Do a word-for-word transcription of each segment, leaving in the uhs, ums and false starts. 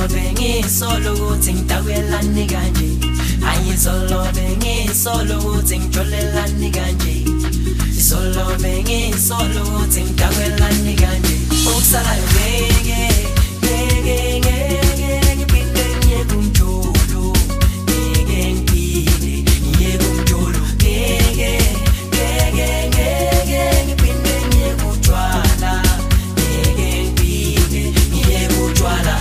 Izolo bengisolo ukuthi ngidawelani kanje. Ayizolo bengisolo ukuthi ngijolelani kanje. Izolo bengisolo ukuthi ngidawelani kanje. Ukusalayo ngeke ngeke ngeke ngiphinde ngiye kumjolo. Ngeke ngiphinde ngiye kumjolo. Ngeke ngeke ngeke ngiphinde ngiye kutshwala. Ngeke ngiphinde ngiye kutshwala.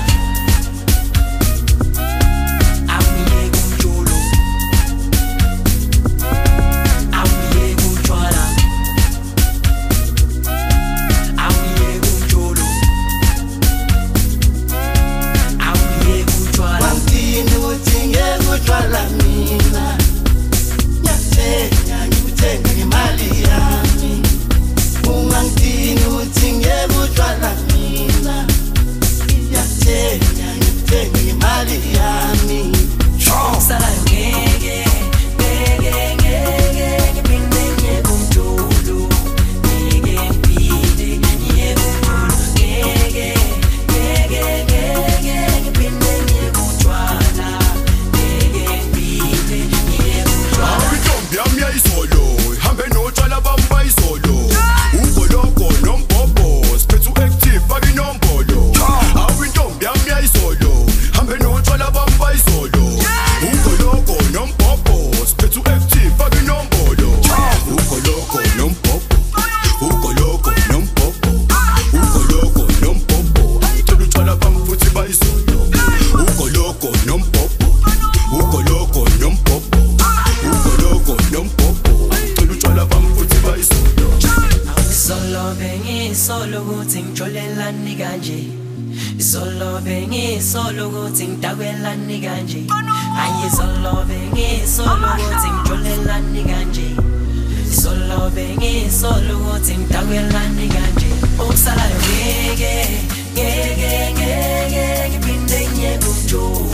Solo ukuthi ngijolelani kanje. Izolo bengisolo ukuthi ngidawelani kanje. Ayizolo bengisolo ukuthi ngijolelani kanje. Izolo bengisolo ukuthi ngidawelani kanje. Ukusalayo ngeke ngeke ngeke ngiphinde ngiye kumjolo.